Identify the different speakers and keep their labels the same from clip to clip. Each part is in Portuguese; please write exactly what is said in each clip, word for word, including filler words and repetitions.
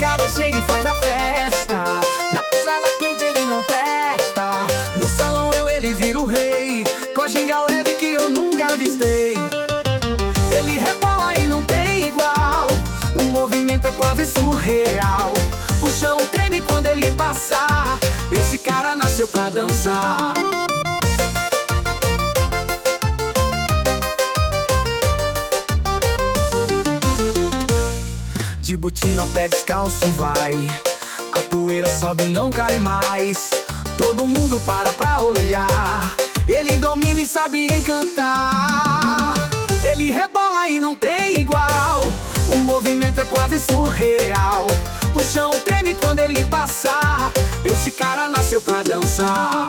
Speaker 1: cara chega e faz a festa. Na pisada quente ele não testa. No salão eu ele vira o rei, com a ginga leve que eu nunca avistei. Ele rebola e não tem igual, o movimento é quase surreal. O chão treme quando ele passar, esse cara nasceu pra dançar. De botina ao pé descalço vai, a poeira sobe e não cai mais. Todo mundo para pra olhar, ele domina e sabe encantar. Ele rebola e não tem igual, o movimento é quase surreal. O chão treme quando ele passar, esse cara nasceu pra dançar.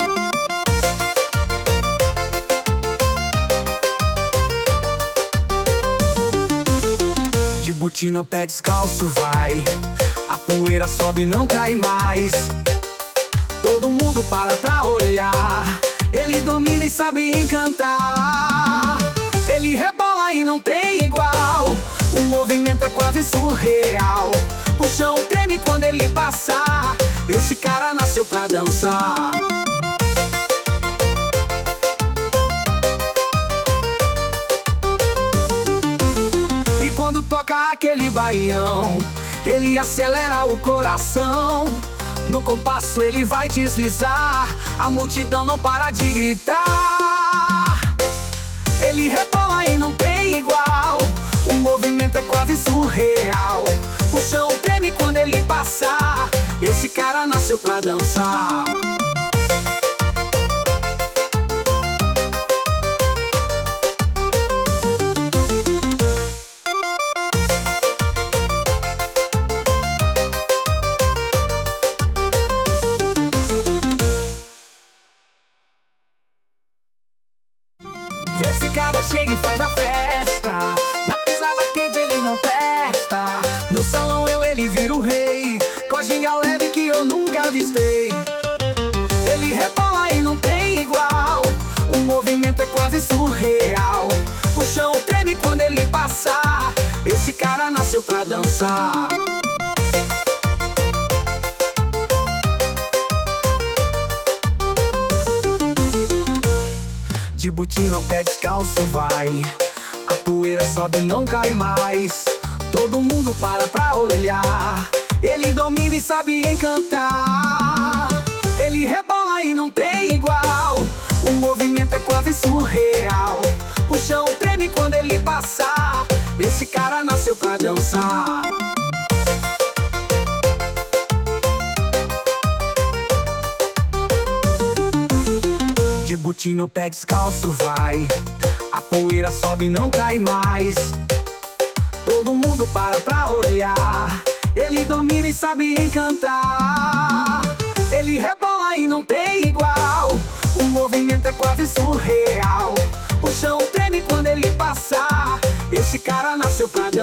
Speaker 1: De botina ao pé descalço vai, a poeira sobe e não cai mais. Todo mundo para pra olhar, ele domina e sabe encantar. Ele rebola e não tem igual, o movimento é quase surreal. O chão treme quando ele passar, esse cara nasceu pra dançar. E quando toca aquele baião, ele acelera o coração. No compasso ele vai deslizar, a multidão não para de gritar. Ele rebola e não tem igual, o movimento é quase surreal. O chão treme quando ele passar, esse cara nasceu pra dançar. Esse cara chega e faz a festa, na pisada quente ele não testa. No salão eu ele vira o rei, com a ginga leve que eu nunca avistei. Ele rebola e não tem igual, o movimento é quase surreal. O chão treme quando ele passar, esse cara nasceu pra dançar. De botina ao pé descalço vai, a poeira sobe e não cai mais. Todo mundo para pra olhar, ele domina e sabe encantar. Ele rebola e não tem igual, o movimento é quase surreal. O chão treme quando ele passar, esse cara nasceu pra dançar. De botina ao pé descalço vai, a poeira sobe e não cai mais. Todo mundo para pra olhar, ele domina e sabe encantar. Ele rebola e não tem igual, o movimento é quase surreal. O chão treme quando ele passar, esse cara nasceu pra dançar.